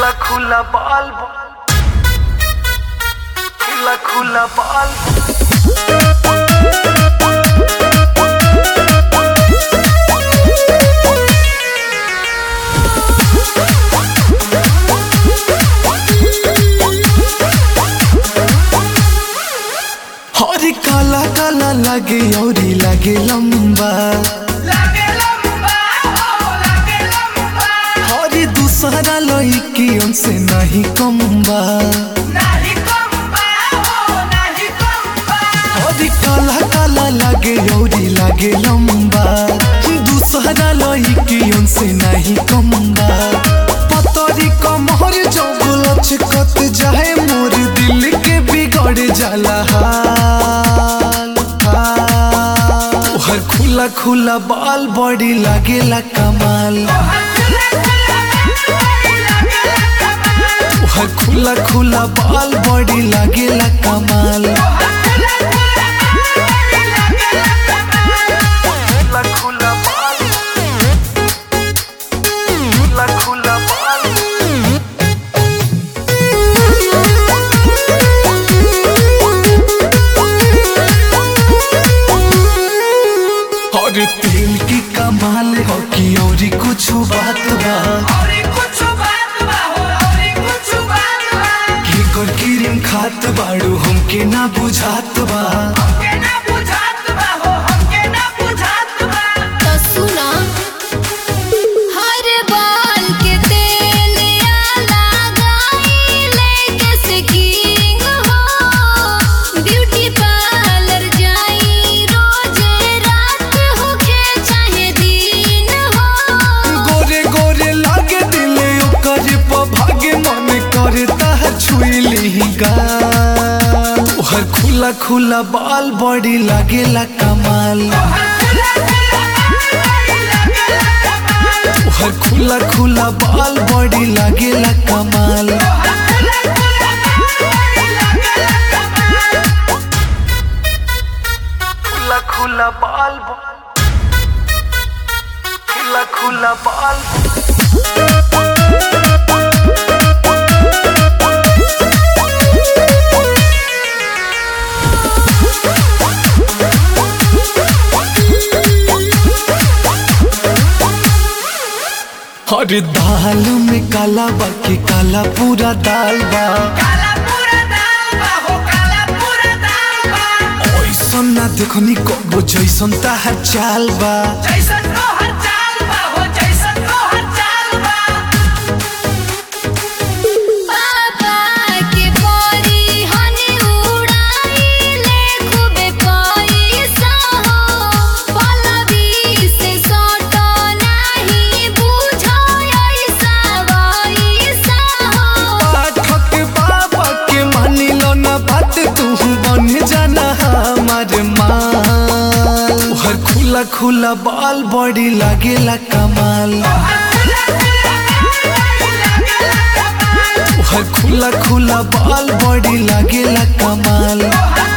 खुला बाल खुला बाल हरी काला काला लागे औरी लागे लंबा हरी दूसरा लड़की उनसे नहीं कम्बा हरी काला काला लागे औरी लागे लंबा दूसरा लड़की उनसे नहीं कम्बा पतरी कमर जब लचकत जाए मोर दिल के बिगड़ जाला हर खुला खुला बाल बड़ी लागेला कमाल हर खुला खुला बाल बड़ी लागेला कमाल खुला बाल खुला बाल और तेल की कमाल हो कि और कुछ बात बा केकर क्रीम खात बाड़ू हमके ना बुझात बा हर खुला खुला बाल बड़ी लागेला कमाल हर खुला खुला बाल बड़ी लागेला कमाल खुला बाल खुला बाल अरे दाल में काला बाकी काला पूरा दाल बा ओइसन ना देखनी कबो जैसन ताहर चाल बा हर खुला खुला बाल बड़ी लागेला कमाल हर खुला खुला बाल बड़ी लागेला कमाल।